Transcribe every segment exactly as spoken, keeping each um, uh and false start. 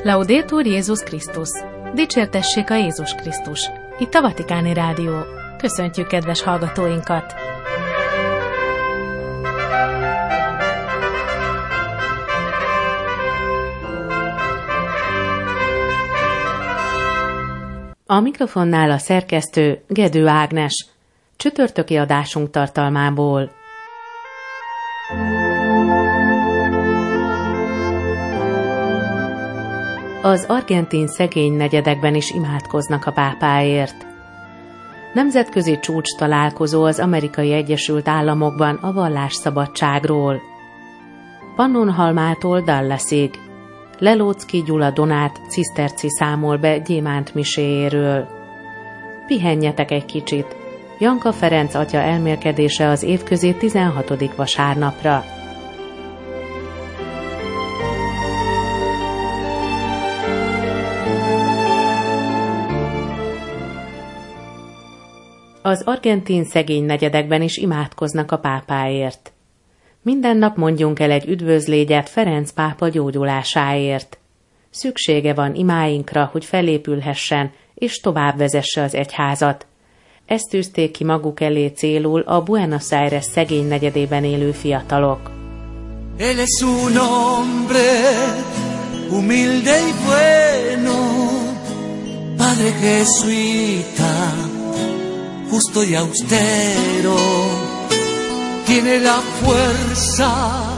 Laudetur Jézus Krisztus! Dicsértessék a Jézus Krisztus! Itt a Vatikáni Rádió. Köszöntjük kedves hallgatóinkat! A mikrofonnál a szerkesztő Gedő Ágnes. Csütörtöki adásunk tartalmából. Az argentin szegény negyedekben is imádkoznak a pápáért. Nemzetközi csúcs találkozó az Amerikai Egyesült Államokban a vallásszabadságról. Pannonhalmától Dallasig. Lelóczky Gyula Donát ciszterci számol be gyémánt miséjéről. Pihenjetek egy kicsit. Janka Ferenc atya elmélkedése az évközi tizenhatodik vasárnapra. Az argentin szegény negyedekben is imádkoznak a pápáért. Minden nap mondjunk el egy üdvözlégyet Ferenc pápa gyógyulásáért. Szüksége van imáinkra, hogy felépülhessen és tovább vezesse az egyházat. Ezt tűzték ki maguk elé célul a Buenos Aires szegény negyedében élő fiatalok. Él es un hombre humilde y bueno, padre jesuita, justo y austero, tiene la fuerza.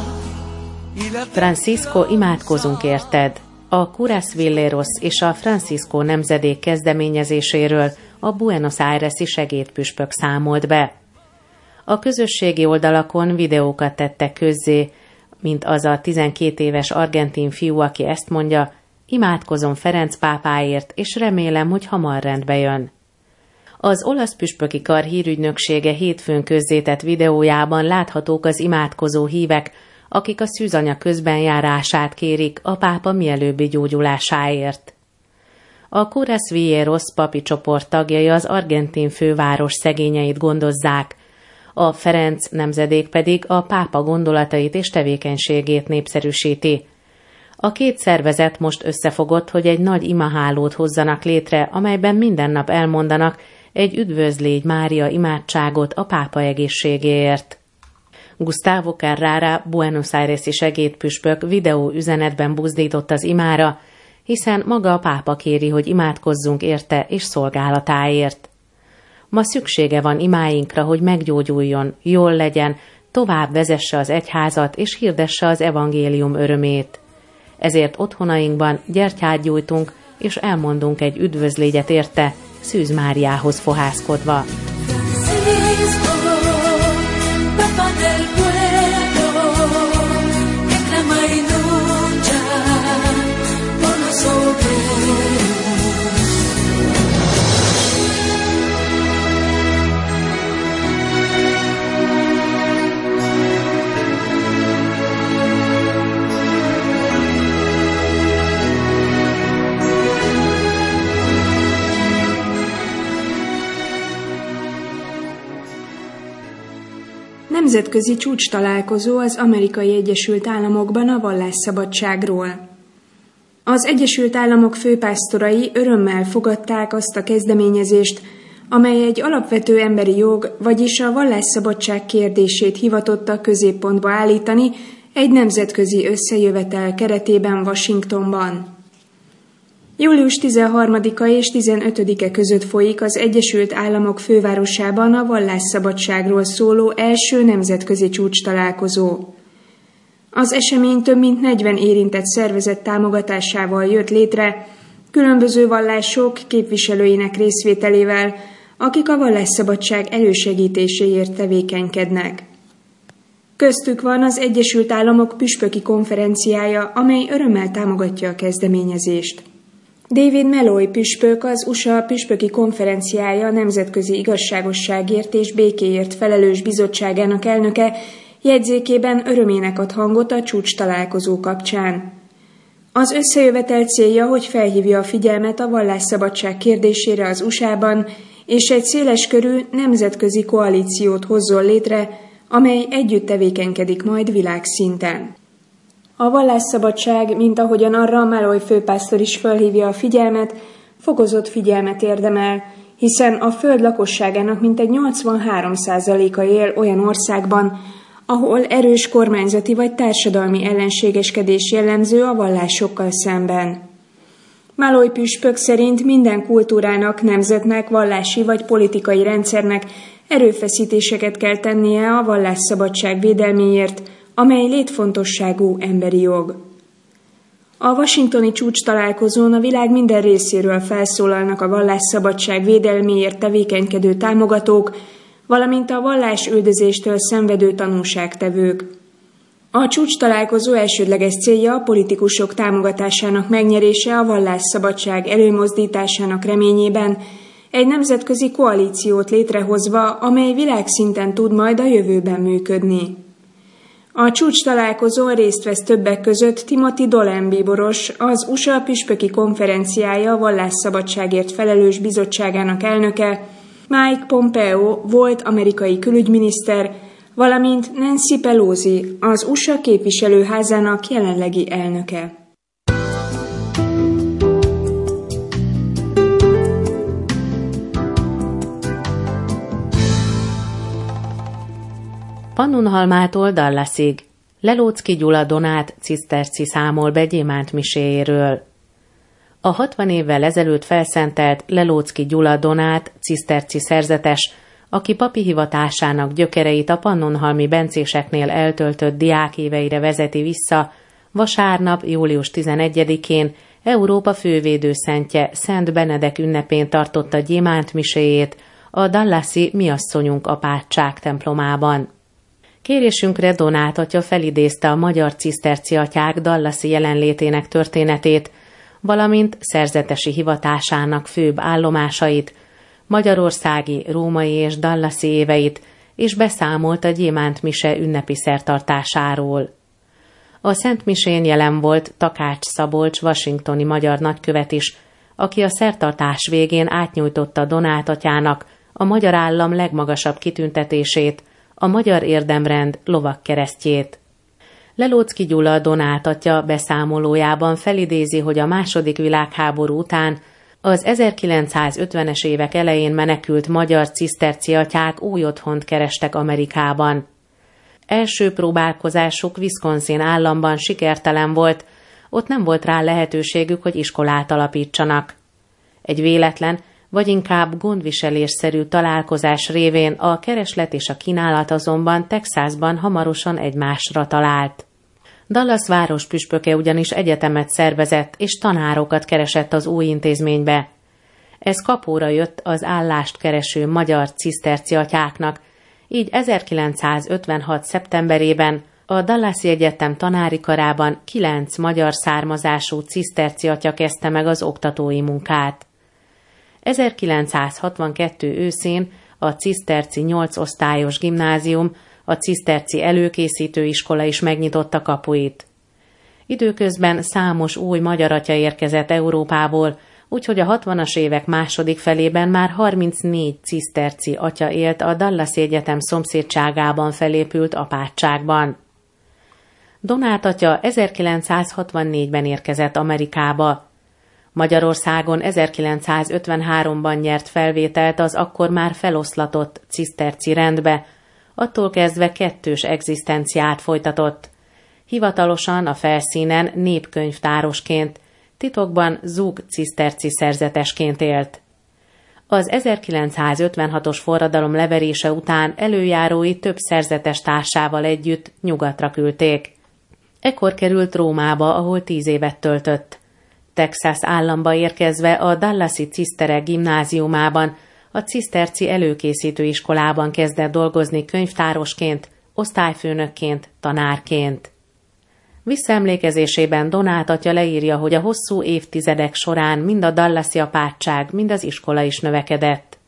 Francisco, imádkozunk érted! A Curas Villeros és a Francisco nemzedék kezdeményezéséről a Buenos Aires-i segédpüspök számolt be. A közösségi oldalakon videókat tettek közzé, mint az a tizenkét éves argentin fiú, aki ezt mondja: imádkozom Ferenc pápáért, és remélem, hogy hamar rendbe jön. Az olasz püspöki kar hírügynöksége hétfőn közzétett videójában láthatók az imádkozó hívek, akik a szűzanya közbenjárását kérik a pápa mielőbbi gyógyulásáért. A Curas Villeros papi csoport tagjai az argentin főváros szegényeit gondozzák, a Ferenc nemzedék pedig a pápa gondolatait és tevékenységét népszerűsíti. A két szervezet most összefogott, hogy egy nagy imahálót hozzanak létre, amelyben minden nap elmondanak egy Üdvözlégy Mária imádságot a pápa egészségéért. Gustavo Carrara, Buenos Aires-i segédpüspök videó üzenetben buzdított az imára, hiszen maga a pápa kéri, hogy imádkozzunk érte és szolgálatáért. Ma szüksége van imáinkra, hogy meggyógyuljon, jól legyen, tovább vezesse az egyházat és hirdesse az evangélium örömét. Ezért otthonainkban gyertyát gyújtunk és elmondunk egy üdvözlégyet érte, Szűz Máriához fohászkodva. Nemzetközi csúcs találkozó az Amerikai Egyesült Államokban a vallásszabadságról. Az Egyesült Államok főpásztorai örömmel fogadták azt a kezdeményezést, amely egy alapvető emberi jog, vagyis a vallásszabadság kérdését hivatott a középpontba állítani egy nemzetközi összejövetel keretében Washingtonban. július tizenharmadika és tizenötödike között folyik az Egyesült Államok fővárosában a vallásszabadságról szóló első nemzetközi csúcs találkozó. Az esemény több mint negyven érintett szervezet támogatásával jött létre, különböző vallások képviselőinek részvételével, akik a vallásszabadság elősegítéséért tevékenykednek. Köztük van az Egyesült Államok püspöki konferenciája, amely örömmel támogatja a kezdeményezést. David Malloy püspök, az u es á püspöki konferenciája nemzetközi igazságosságért és békéért felelős bizottságának elnöke jegyzékében örömének ad hangot a csúcs találkozó kapcsán. Az összejövetel célja, hogy felhívja a figyelmet a vallásszabadság kérdésére az u es á-ban, és egy széleskörű nemzetközi koalíciót hozzon létre, amely együtt tevékenykedik majd világszinten. A vallásszabadság, mint ahogyan arra Malloy főpásztor is fölhívja a figyelmet, fokozott figyelmet érdemel, hiszen a föld lakosságának mintegy nyolcvanhárom százaléka él olyan országban, ahol erős kormányzati vagy társadalmi ellenségeskedés jellemző a vallásokkal szemben. Malloy püspök szerint minden kultúrának, nemzetnek, vallási vagy politikai rendszernek erőfeszítéseket kell tennie a vallásszabadság védelméért, amely létfontosságú emberi jog. A washingtoni csúcs találkozón a világ minden részéről felszólalnak a vallásszabadság védelméért tevékenykedő támogatók, valamint a vallásüldözéstől szenvedő tanúságtevők. A csúcs találkozó elsődleges célja a politikusok támogatásának megnyerése a vallásszabadság előmozdításának reményében, egy nemzetközi koalíciót létrehozva, amely világszinten tud majd a jövőben működni. A csúcs találkozón részt vesz többek között Timothy Dolan bíboros, az u es á püspöki konferenciája vallásszabadságért felelős bizottságának elnöke, Mike Pompeo volt amerikai külügyminiszter, valamint Nancy Pelosi, az u es á képviselőházának jelenlegi elnöke. Pannonhalmától Dallasig. Lelóczky Gyula Donát ciszterci számol be gyémánt miséjéről. A hatvan évvel ezelőtt felszentelt Lelóczky Gyula Donát ciszterci szerzetes, aki papi hivatásának gyökereit a pannonhalmi bencéseknél eltöltött diákéveire vezeti vissza, vasárnap, július tizenegyedikén Európa fővédőszentje Szent Benedek ünnepén tartotta gyémánt miséjét a dallasi Mi asszonyunk apátság templomában. Kérésünkre Donát atya felidézte a magyar ciszterci atyák dallasi jelenlétének történetét, valamint szerzetesi hivatásának főbb állomásait, magyarországi, római és dallasi éveit, és beszámolt a gyémánt mise ünnepi szertartásáról. A Szent Misén jelen volt Takács Szabolcs washingtoni magyar nagykövet is, aki a szertartás végén átnyújtotta Donát atyának a magyar állam legmagasabb kitüntetését, a Magyar Érdemrend lovagkeresztjét. Lelóczky Gyula Donát atya beszámolójában felidézi, hogy a második világháború után az ezerkilencszázötvenes évek elején menekült magyar ciszterci atyák új otthont kerestek Amerikában. Első próbálkozásuk Wisconsin államban sikertelen volt, ott nem volt rá lehetőségük, hogy iskolát alapítsanak. Egy véletlen, vagy inkább gondviselésszerű találkozás révén a kereslet és a kínálat azonban Texasban hamarosan egymásra talált. Dallas város püspöke ugyanis egyetemet szervezett és tanárokat keresett az új intézménybe. Ez kapóra jött az állást kereső magyar ciszterci atyáknak, így ezerkilencszázötvenhat szeptemberében a Dallasi Egyetem tanári karában kilenc magyar származású ciszterci atya kezdte meg az oktatói munkát. ezerkilencszázhatvankettő őszén a ciszterci nyolc osztályos gimnázium, a ciszterci előkészítő iskola is megnyitotta kapuit. Időközben számos új magyar atya érkezett Európából, úgyhogy a hatvanas évek második felében már harmincnégy ciszterci atya élt a Dallasi Egyetem szomszédságában felépült apátságban. Donát atya ezerkilencszázhatvannégyben érkezett Amerikába. Magyarországon ezerkilencszázötvenháromban nyert felvételt az akkor már feloszlatott ciszterci rendbe, attól kezdve kettős egzisztenciát folytatott. Hivatalosan a felszínen népkönyvtárosként, titokban zug ciszterci szerzetesként élt. Az ezerkilencszázötvenhatos forradalom leverése után előjárói több szerzetes társával együtt nyugatra küldték. Ekkor került Rómába, ahol tíz évet töltött. Texas államba érkezve a Dallasi Ciszterek gimnáziumában, a ciszterci előkészítő iskolában kezdett dolgozni könyvtárosként, osztályfőnökként, tanárként. Visszaemlékezésében Donát atya leírja, hogy a hosszú évtizedek során mind a dallasi apátság, mind az iskola is növekedett.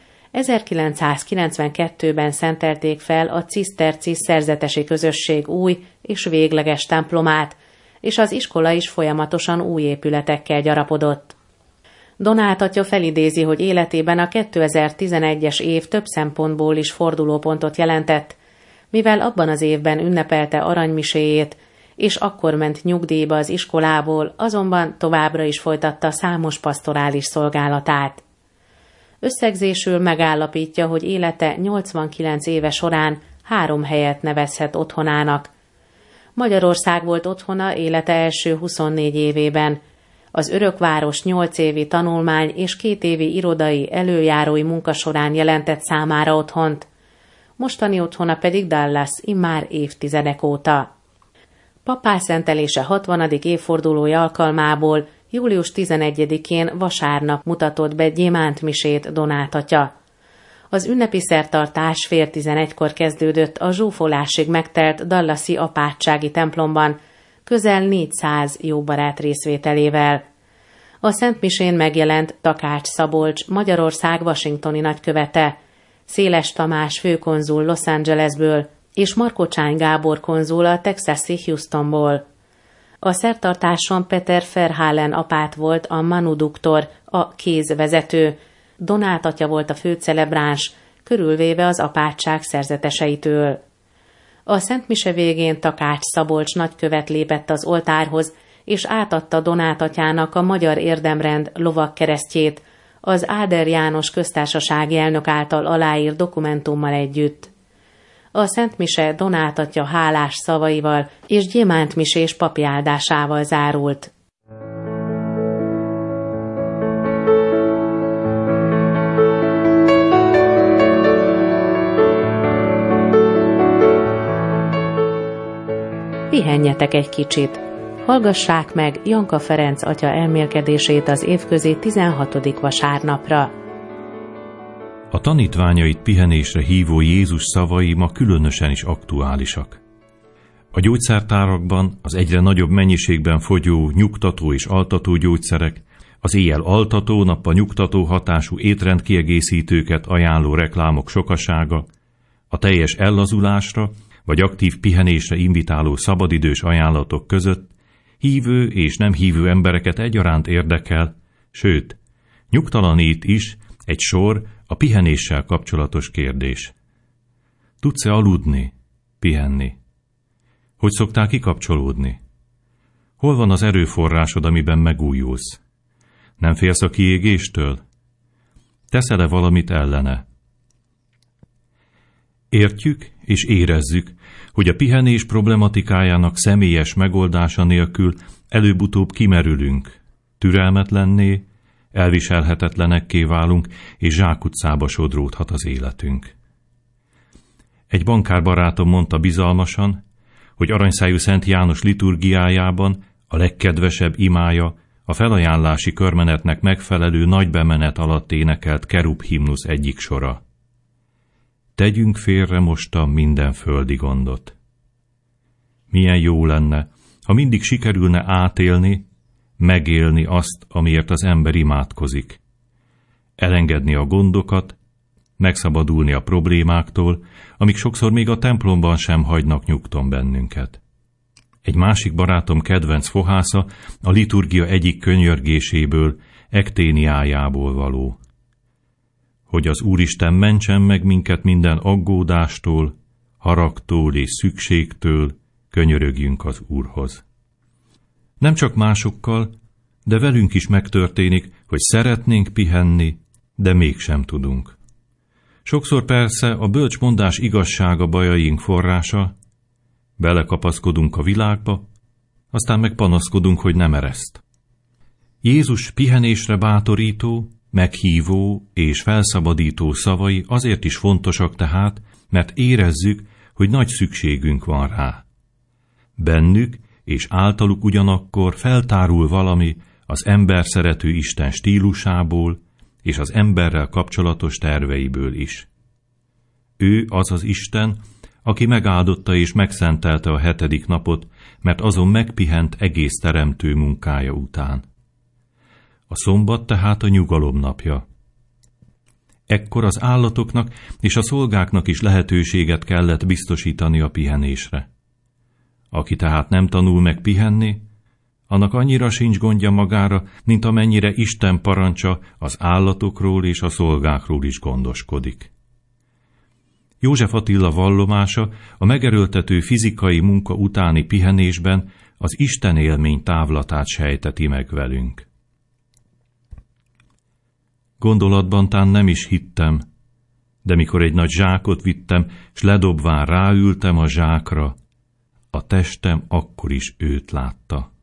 ezerkilencszázkilencvenkettőben szentelték fel a ciszterci szerzetesi közösség új és végleges templomát, és az iskola is folyamatosan új épületekkel gyarapodott. Donát atya felidézi, hogy életében a kétezer-tizenegyes év több szempontból is fordulópontot jelentett, mivel abban az évben ünnepelte aranymiséjét, és akkor ment nyugdíjba az iskolából, azonban továbbra is folytatta számos pasztorális szolgálatát. Összegzésül megállapítja, hogy élete nyolcvankilenc éve során három helyet nevezhet otthonának. Magyarország volt otthona élete első huszonnégy évében. Az Örökváros nyolc évi tanulmány és két évi irodai előjárói munka során jelentett számára otthont. Mostani otthona pedig Dallas, immár évtizedek óta. Papálszentelése hatvanadik évfordulója alkalmából július tizenegyedikén vasárnap mutatott be gyémántmisét Donát atya. Az ünnepi szertartás fél tizenegykor kezdődött a zsúfolásig megtelt dallasi apátsági templomban, közel négyszáz jóbarát részvételével. A szentmisén megjelent Takács Szabolcs, Magyarország washingtoni nagykövete, Széles Tamás főkonzul Los Angelesből, és Markocsány Gábor konzul a texasi Houstonból. A szertartáson Peter Verhalen apát volt a manuduktor, a kézvezető, Donát atya volt a főcelebráns, körülvéve az apátság szerzeteseitől. A szentmise végén Takács Szabolcs nagykövet lépett az oltárhoz, és átadta Donát atyának a Magyar Érdemrend lovagkeresztjét, az Áder János köztársasági elnök által aláírt dokumentummal együtt. A szentmise Donát atya hálás szavaival és gyémántmisés papi áldásával zárult. Pihenjetek egy kicsit. Hallgassák meg Janka Ferenc atya elmélkedését az évközi tizenhatodik vasárnapra. A tanítványait pihenésre hívó Jézus szavai ma különösen is aktuálisak. A gyógyszertárakban az egyre nagyobb mennyiségben fogyó nyugtató és altató gyógyszerek, az éjjel altató, nappal nyugtató hatású étrendkiegészítőket ajánló reklámok sokasága, a teljes ellazulásra vagy aktív pihenésre invitáló szabadidős ajánlatok között hívő és nem hívő embereket egyaránt érdekel, sőt, nyugtalanít is egy sor a pihenéssel kapcsolatos kérdés. Tudsz-e aludni, pihenni? Hogy szoktál kikapcsolódni? Hol van az erőforrásod, amiben megújulsz? Nem félsz a kiégéstől? Teszel-e valamit ellene? Értjük és érezzük, hogy a pihenés problematikájának személyes megoldása nélkül előbb-utóbb kimerülünk, türelmetlenné, elviselhetetlenekké válunk, és zsákutcába sodródhat az életünk. Egy bankárbarátom mondta bizalmasan, hogy aranyszájú Szent János liturgiájában a legkedvesebb imája a felajánlási körmenetnek megfelelő nagy bemenet alatt énekelt kerub himnusz egyik sora. Tegyünk félre mostan minden földi gondot. Milyen jó lenne, ha mindig sikerülne átélni, megélni azt, amiért az ember imádkozik. Elengedni a gondokat, megszabadulni a problémáktól, amik sokszor még a templomban sem hagynak nyugton bennünket. Egy másik barátom kedvenc fohásza a liturgia egyik könyörgéséből, ekténiájából való. Hogy az Úristen mentsen meg minket minden aggódástól, haragtól és szükségtől, könyörögjünk az Úrhoz. Nem csak másokkal, de velünk is megtörténik, hogy szeretnénk pihenni, de mégsem tudunk. Sokszor persze a bölcs mondás igazsága bajaink forrása, belekapaszkodunk a világba, aztán meg panaszkodunk, hogy nem ereszt. Jézus pihenésre bátorító, meghívó és felszabadító szavai azért is fontosak tehát, mert érezzük, hogy nagy szükségünk van rá. Bennük és általuk ugyanakkor feltárul valami az ember szerető Isten stílusából és az emberrel kapcsolatos terveiből is. Ő az az Isten, aki megáldotta és megszentelte a hetedik napot, mert azon megpihent egész teremtő munkája után. A szombat tehát a nyugalom napja. Ekkor az állatoknak és a szolgáknak is lehetőséget kellett biztosítani a pihenésre. Aki tehát nem tanul meg pihenni, annak annyira sincs gondja magára, mint amennyire Isten parancsa az állatokról és a szolgákról is gondoskodik. József Attila vallomása a megerőltető fizikai munka utáni pihenésben az Isten élmény távlatát sejteti meg velünk. Gondolatban tán nem is hittem, de mikor egy nagy zsákot vittem, s ledobván ráültem a zsákra, a testem akkor is őt látta.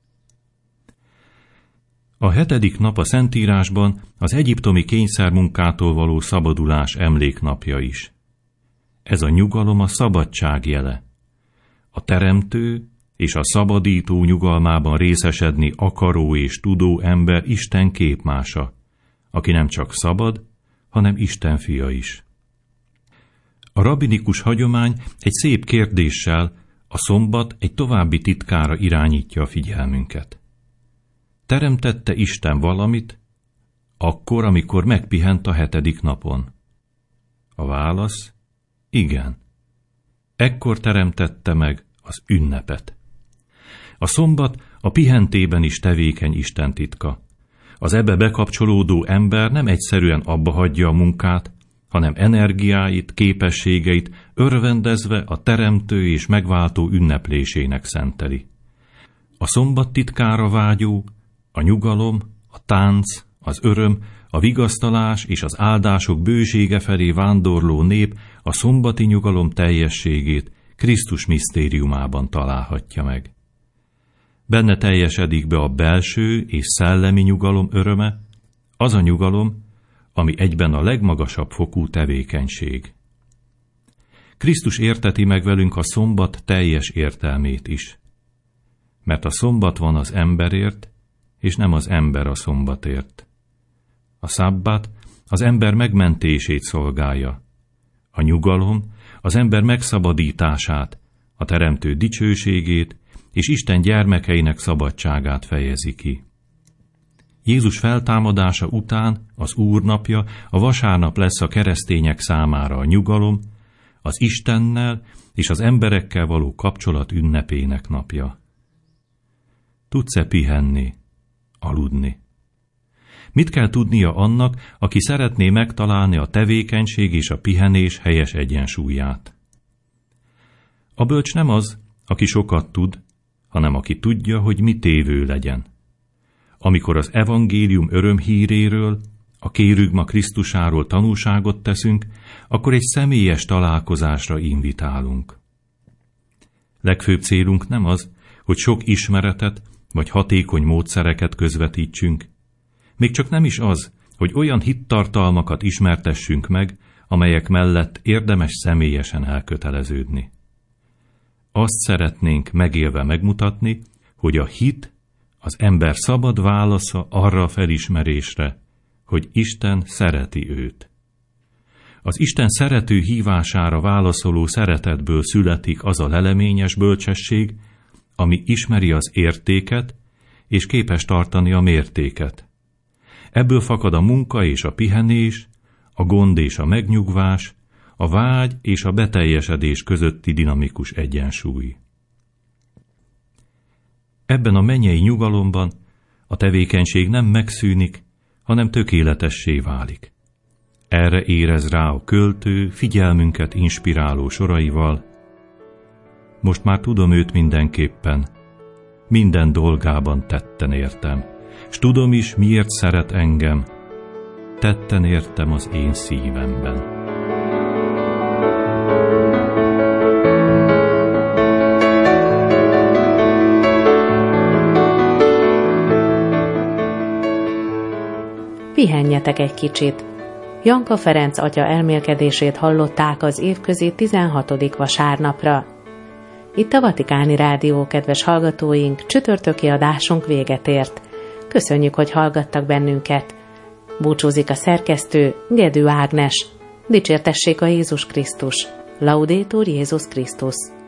A hetedik nap a Szentírásban az egyiptomi kényszermunkától való szabadulás emléknapja is. Ez a nyugalom a szabadság jele. A teremtő és a szabadító nyugalmában részesedni akaró és tudó ember Isten képmása, aki nem csak szabad, hanem Isten fia is. A rabbinikus hagyomány egy szép kérdéssel, a szombat egy további titkára irányítja a figyelmünket. Teremtette Isten valamit, akkor, amikor megpihent a hetedik napon? A válasz, igen. Ekkor teremtette meg az ünnepet. A szombat a pihentében is tevékeny Isten titka. Az ebbe bekapcsolódó ember nem egyszerűen abba hagyja a munkát, hanem energiáit, képességeit örvendezve a teremtő és megváltó ünneplésének szenteli. A szombat titkára vágyó, a nyugalom, a tánc, az öröm, a vigasztalás és az áldások bősége felé vándorló nép a szombati nyugalom teljességét Krisztus misztériumában találhatja meg. Benne teljesedik be a belső és szellemi nyugalom öröme, az a nyugalom, ami egyben a legmagasabb fokú tevékenység. Krisztus érteti meg velünk a szombat teljes értelmét is. Mert a szombat van az emberért, és nem az ember a szombatért. A szabbát az ember megmentését szolgálja. A nyugalom az ember megszabadítását, a teremtő dicsőségét és Isten gyermekeinek szabadságát fejezi ki. Jézus feltámadása után az Úrnapja, a vasárnap lesz a keresztények számára a nyugalom, az Istennel és az emberekkel való kapcsolat ünnepének napja. Tudsz-e pihenni, aludni? Mit kell tudnia annak, aki szeretné megtalálni a tevékenység és a pihenés helyes egyensúlyát? A bölcs nem az, aki sokat tud, hanem aki tudja, hogy mi tévő legyen. Amikor az evangélium örömhíréről, a kérügma Krisztusáról tanúságot teszünk, akkor egy személyes találkozásra invitálunk. Legfőbb célunk nem az, hogy sok ismeretet vagy hatékony módszereket közvetítsünk. Még csak nem is az, hogy olyan hittartalmakat ismertessünk meg, amelyek mellett érdemes személyesen elköteleződni. Azt szeretnénk megélve megmutatni, hogy a hit az ember szabad válasza arra a felismerésre, hogy Isten szereti őt. Az Isten szerető hívására válaszoló szeretetből születik az a leleményes bölcsesség, ami ismeri az értéket, és képes tartani a mértéket. Ebből fakad a munka és a pihenés, a gond és a megnyugvás, a vágy és a beteljesedés közötti dinamikus egyensúly. Ebben a mennyei nyugalomban a tevékenység nem megszűnik, hanem tökéletessé válik. Erre érez rá a költő figyelmünket inspiráló soraival. Most már tudom őt mindenképpen, minden dolgában tetten értem, s tudom is, miért szeret engem, tetten értem az én szívemben. Pihenjetek egy kicsit. Janka Ferenc atya elmélkedését hallották az évközi tizenhatodik vasárnapra. Itt a Vatikáni Rádió, kedves hallgatóink, csütörtöki adásunk véget ért. Köszönjük, hogy hallgattak bennünket. Búcsúzik a szerkesztő, Gedő Ágnes. Dicsértessék a Jézus Krisztus. Laudetur Jézus Krisztus.